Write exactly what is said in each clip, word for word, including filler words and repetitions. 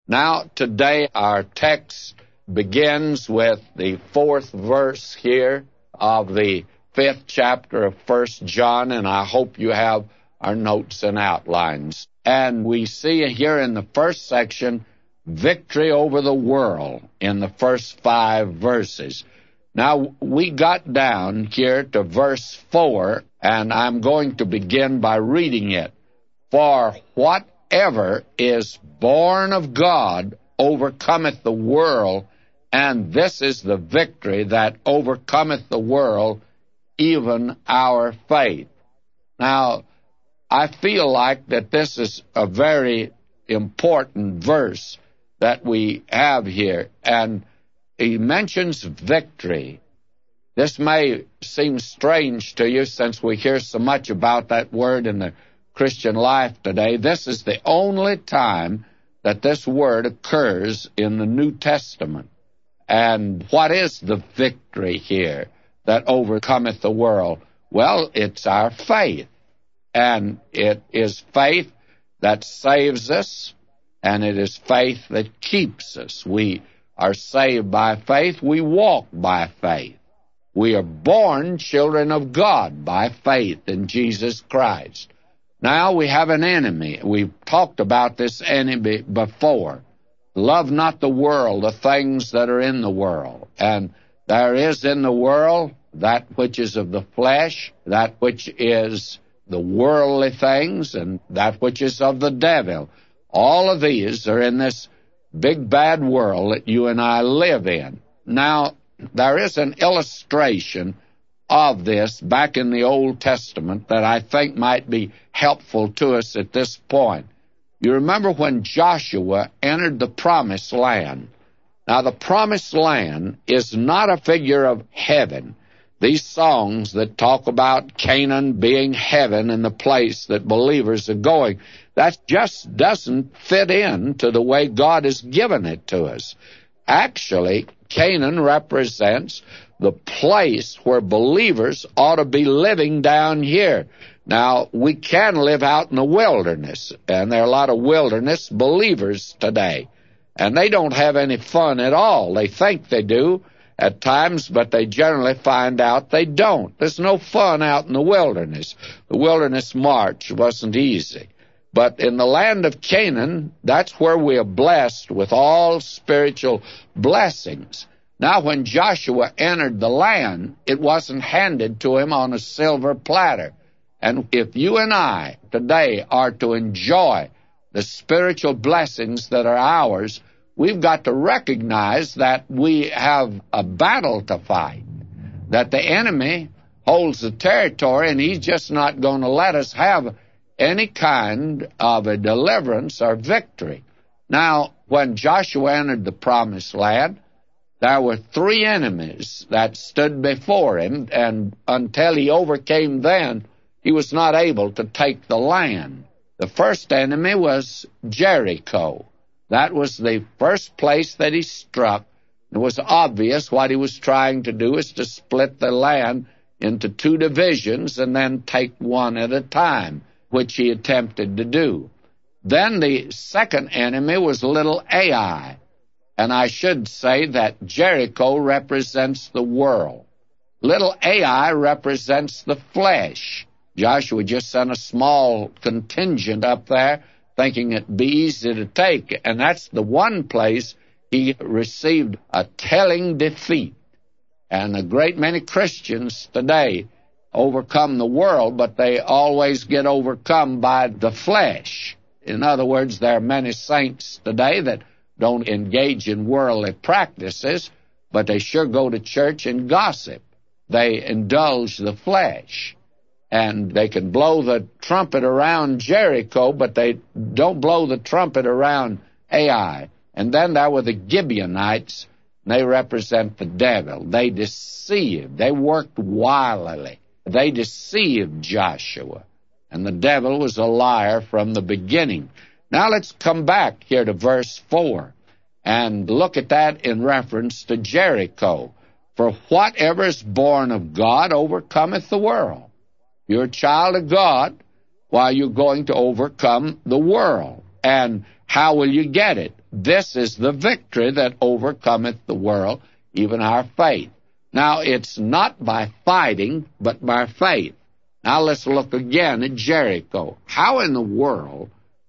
Now, today our text begins with the fourth verse here of the fifth chapter of First John, and I hope you have our notes and outlines. And we see here in the first section, victory over the world in the first five verses. Now, we got down here to verse four, and I'm going to begin by reading it. For whatever is born of God overcometh the world, and this is the victory that overcometh the world, even our faith. Now, I feel like that this is a very important verse that we have here, and he mentions victory. This may seem strange to you since we hear so much about that word in the Christian life today. This is the only time that this word occurs in the New Testament. And what is the victory here that overcometh the world? Well, it's our faith. And it is faith that saves us, and it is faith that keeps us. We are saved by faith. We walk by faith. We are born children of God by faith in Jesus Christ. Now we have an enemy. We've talked about this enemy before. Love not the world, the things that are in the world. And there is in the world that which is of the flesh, that which is the worldly things, and that which is of the devil. All of these are in this big bad world that you and I live in. Now, there is an illustration of this back in the Old Testament that I think might be helpful to us at this point. You remember when Joshua entered the Promised Land. Now, the Promised Land is not a figure of heaven. These songs that talk about Canaan being heaven and the place that believers are going, that just doesn't fit in to the way God has given it to us. Actually, Canaan represents the place where believers ought to be living down here. Now, we can live out in the wilderness, and there are a lot of wilderness believers today, and they don't have any fun at all. They think they do at times, but they generally find out they don't. There's no fun out in the wilderness. The wilderness march wasn't easy. But in the land of Canaan, that's where we are blessed with all spiritual blessings. Now, when Joshua entered the land, it wasn't handed to him on a silver platter. And if you and I today are to enjoy the spiritual blessings that are ours, we've got to recognize that we have a battle to fight, that the enemy holds the territory, and he's just not going to let us have any kind of a deliverance or victory. Now, when Joshua entered the Promised Land, there were three enemies that stood before him, and until he overcame them, he was not able to take the land. The first enemy was Jericho. That was the first place that he struck. It was obvious what he was trying to do is to split the land into two divisions and then take one at a time, which he attempted to do. Then the second enemy was little Ai, and I should say that Jericho represents the world. Little Ai represents the flesh. Joshua just sent a small contingent up there, thinking it'd be easy to take, and that's the one place he received a telling defeat. And a great many Christians today overcome the world, but they always get overcome by the flesh. In other words, there are many saints today that don't engage in worldly practices, but they sure go to church and gossip. They indulge the flesh. And they can blow the trumpet around Jericho, but they don't blow the trumpet around Ai. And then there were the Gibeonites. They represent the devil. They deceived. They worked wildly. They deceived Joshua. And the devil was a liar from the beginning. Now let's come back here to verse four and look at that in reference to Jericho. For whatever is born of God overcometh the world. You're a child of God while you're going to overcome the world. And how will you get it? This is the victory that overcometh the world, even our faith. Now, it's not by fighting, but by faith. Now, let's look again at Jericho. How in the world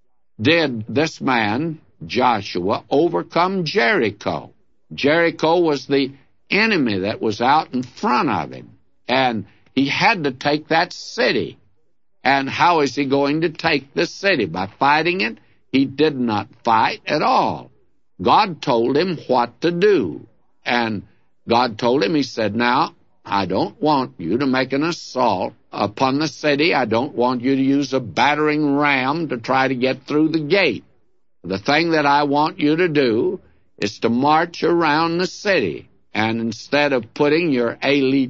did this man, Joshua, overcome Jericho? Jericho was the enemy that was out in front of him, and he had to take that city. And how is he going to take the city? By fighting it? He did not fight at all. God told him what to do. And God told him, he said, now, I don't want you to make an assault upon the city. I don't want you to use a battering ram to try to get through the gate. The thing that I want you to do is to march around the city. And instead of putting your elite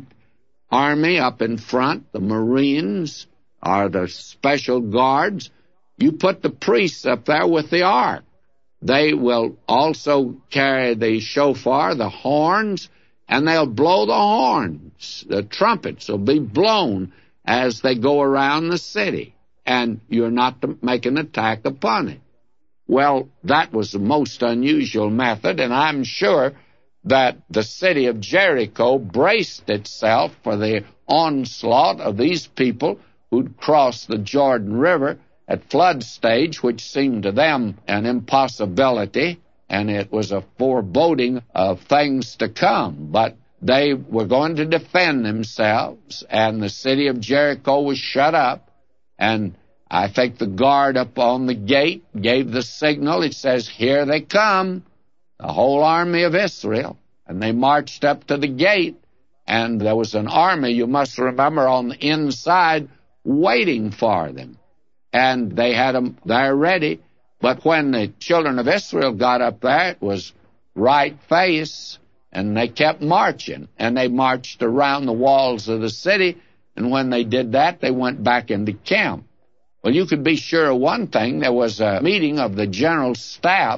army up in front, the Marines or the special guards, you put the priests up there with the ark. They will also carry the shofar, the horns, and they'll blow the horns. The trumpets will be blown as they go around the city, and you're not to make an attack upon it. Well, that was the most unusual method, and I'm sure that the city of Jericho braced itself for the onslaught of these people who'd crossed the Jordan River at flood stage, which seemed to them an impossibility, and it was a foreboding of things to come. But they were going to defend themselves, and the city of Jericho was shut up, and I think the guard up on the gate gave the signal. It says, here they come, the whole army of Israel. And they marched up to the gate, and there was an army, you must remember, on the inside waiting for them. And they had them there ready. But when the children of Israel got up there, it was right face, and they kept marching. And they marched around the walls of the city, and when they did that, they went back into camp. Well, you could be sure of one thing. There was a meeting of the general staff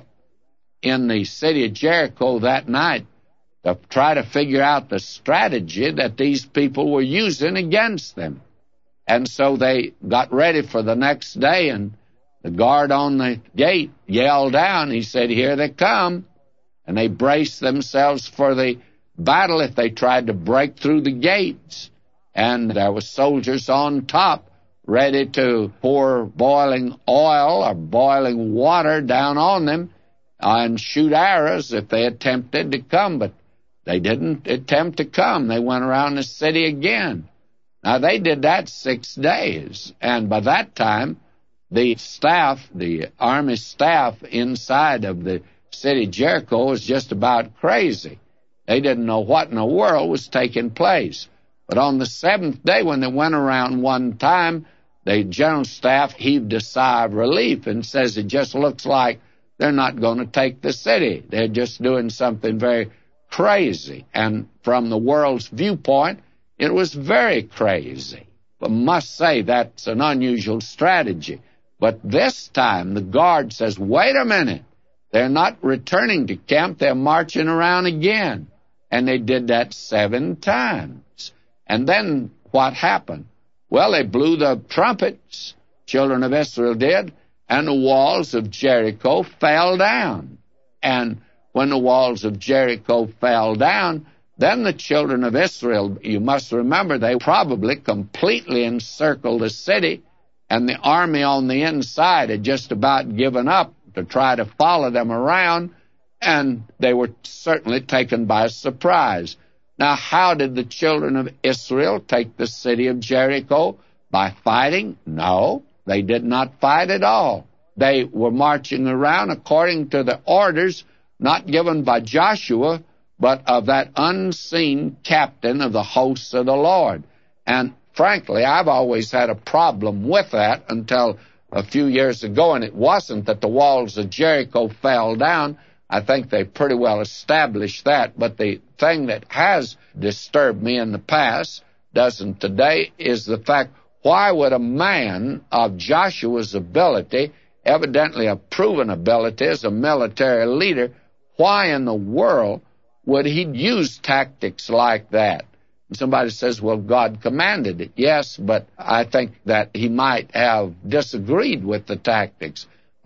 in the city of Jericho that night to try to figure out the strategy that these people were using against them. And so they got ready for the next day, and the guard on the gate yelled down. He said, here they come. And they braced themselves for the battle if they tried to break through the gates. And there were soldiers on top ready to pour boiling oil or boiling water down on them and shoot arrows if they attempted to come. But they didn't attempt to come. They went around the city again. Now, they did that six days, and by that time, the staff, the army staff inside of the city of Jericho was just about crazy. They didn't know what in the world was taking place. But on the seventh day, when they went around one time, the general staff heaved a sigh of relief and says it just looks like they're not going to take the city. They're just doing something very crazy. And from the world's viewpoint, it was very crazy. But must say that's an unusual strategy. But this time the guard says, wait a minute. They're not returning to camp. They're marching around again. And they did that seven times. And then what happened? Well, they blew the trumpets, children of Israel did, and the walls of Jericho fell down. And when the walls of Jericho fell down, then the children of Israel, you must remember, they probably completely encircled the city, and the army on the inside had just about given up to try to follow them around, and they were certainly taken by surprise. Now, how did the children of Israel take the city of Jericho? By fighting? No, they did not fight at all. They were marching around according to the orders not given by Joshua, but of that unseen captain of the hosts of the Lord. And frankly, I've always had a problem with that until a few years ago, and it wasn't that the walls of Jericho fell down. I think they pretty well established that. But the thing that has disturbed me in the past, doesn't today, is the fact, why would a man of Joshua's ability, evidently a proven ability as a military leader, why in the world would he use tactics like that? And somebody says, well, God commanded it. Yes, but I think that he might have disagreed with the tactics.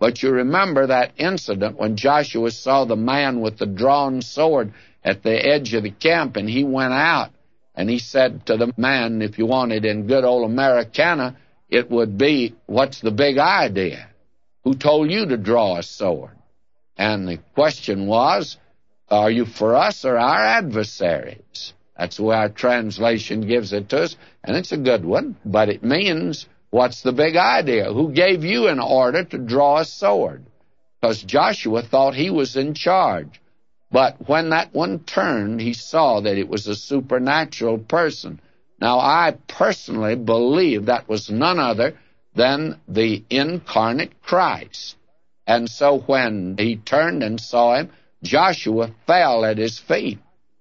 But you remember that incident when Joshua saw the man with the drawn sword at the edge of the camp, and he went out, and he said to the man, if you want it in good old Americana, it would be, what's the big idea? Who told you to draw a sword? And the question was, are you for us or our adversaries? That's the way our translation gives it to us, and it's a good one, but it means, what's the big idea? Who gave you an order to draw a sword? Because Joshua thought he was in charge. But when that one turned, he saw that it was a supernatural person. Now, I personally believe that was none other than the incarnate Christ. And so when he turned and saw him, Joshua fell at his feet.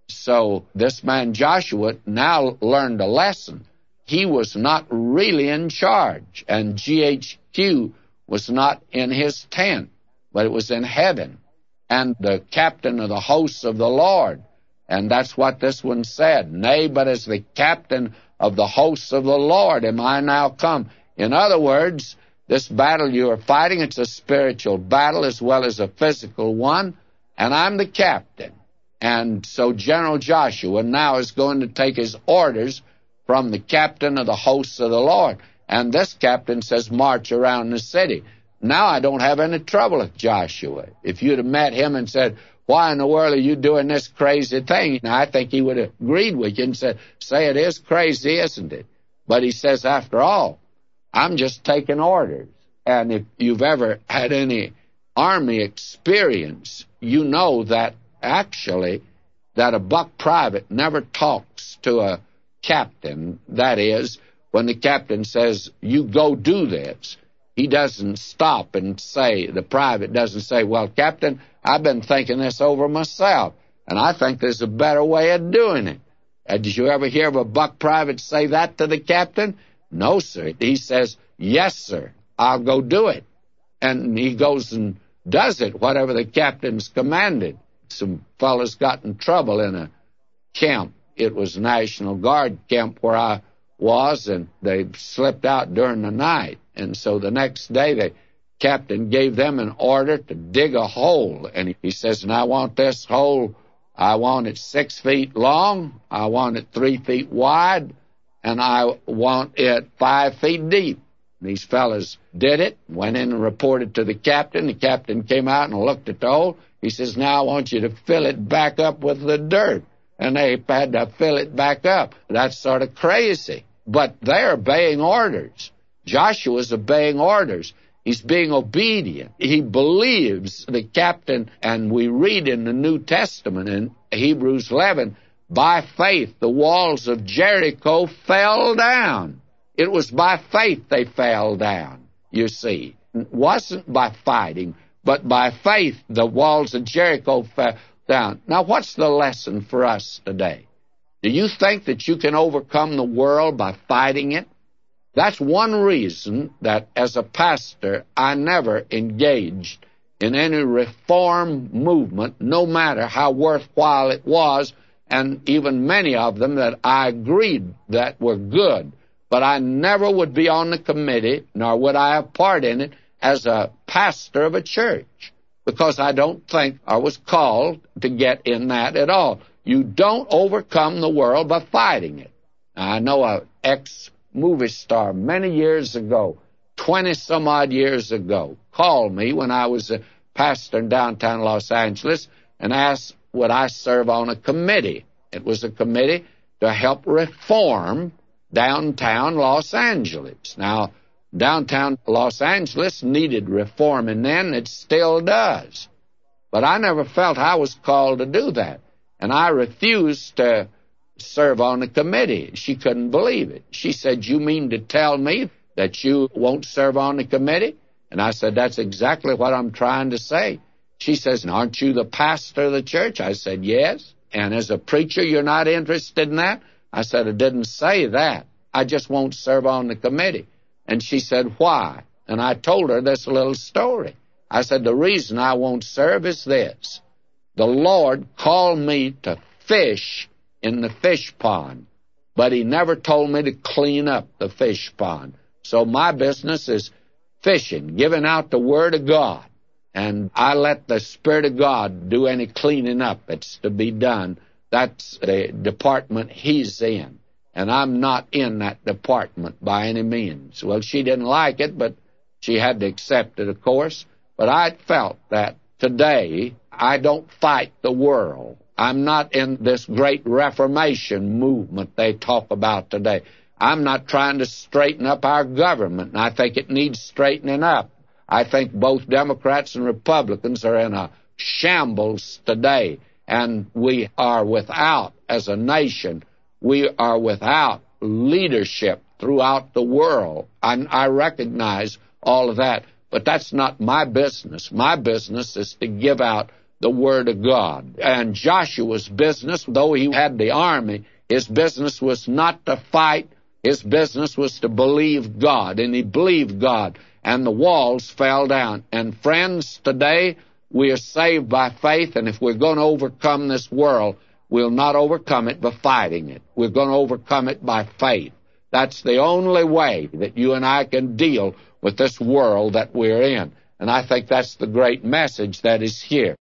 So this man Joshua now learned a lesson. He was not really in charge, and G H Q was not in his tent, but it was in heaven, and the captain of the hosts of the Lord. And that's what this one said, nay, but as the captain of the hosts of the Lord am I now come. In other words, this battle you are fighting, it's a spiritual battle as well as a physical one, and I'm the captain. And so General Joshua now is going to take his orders from the captain of the hosts of the Lord. And this captain says, march around the city. Now I don't have any trouble with Joshua. If you'd have met him and said, why in the world are you doing this crazy thing? Now, I think he would have agreed with you and said, say it is crazy, isn't it? But he says, after all, I'm just taking orders. And if you've ever had any Army experience, you know that actually that a buck private never talks to a captain. That is, when the captain says, you go do this, he doesn't stop and say, the private doesn't say, well, Captain, I've been thinking this over myself, and I think there's a better way of doing it. Uh, did you ever hear of a buck private say that to the captain? No, sir. He says, yes, sir, I'll go do it. And he goes and does it, whatever the captain's commanded. Some fellas got in trouble in a camp. It was National Guard camp where I was, and they slipped out during the night. And so the next day, the captain gave them an order to dig a hole. And he says, and I want this hole, I want it six feet long, I want it three feet wide, and I want it five feet deep. These fellas did it, went in and reported to the captain. The captain came out and looked at the hole. He says, now I want you to fill it back up with the dirt. And they had to fill it back up. That's sort of crazy. But they're obeying orders. Joshua's obeying orders. He's being obedient. He believes the captain, and we read in the New Testament in Hebrews eleven, by faith the walls of Jericho fell down. It was by faith they fell down, you see. It wasn't by fighting, but by faith the walls of Jericho fell down. Now, what's the lesson for us today? Do you think that you can overcome the world by fighting it? That's one reason that as a pastor, I never engaged in any reform movement, no matter how worthwhile it was, and even many of them that I agreed that were good. But I never would be on the committee, nor would I have part in it as a pastor of a church, because I don't think I was called to get in that at all. You don't overcome the world by fighting it. Now, I know an ex-movie star many years ago, twenty-some-odd years ago, called me when I was a pastor in downtown Los Angeles and asked would I serve on a committee. It was a committee to help reform downtown Los Angeles. Now, downtown Los Angeles needed reforming then. It still does. But I never felt I was called to do that. And I refused to serve on the committee. She couldn't believe it. She said, you mean to tell me that you won't serve on the committee? And I said, that's exactly what I'm trying to say. She says, aren't you the pastor of the church? I said, yes. And as a preacher, you're not interested in that? I said, I didn't say that. I just won't serve on the committee. And she said, why? And I told her this little story. I said, the reason I won't serve is this. The Lord called me to fish in the fish pond, but he never told me to clean up the fish pond. So my business is fishing, giving out the Word of God. And I let the Spirit of God do any cleaning up that's to be done. That's the department He's in. And I'm not in that department by any means. Well, she didn't like it, but she had to accept it, of course. But I felt that today I don't fight the world. I'm not in this great Reformation movement they talk about today. I'm not trying to straighten up our government, and I think it needs straightening up. I think both Democrats and Republicans are in a shambles today, and we are without, as a nation, we are without leadership throughout the world. I, I recognize all of that, but that's not my business. My business is to give out the Word of God. And Joshua's business, though he had the army, his business was not to fight. His business was to believe God, and he believed God, and the walls fell down. And friends, today we are saved by faith, and if we're going to overcome this world, we'll not overcome it by fighting it. We're going to overcome it by faith. That's the only way that you and I can deal with this world that we're in. And I think that's the great message that is here.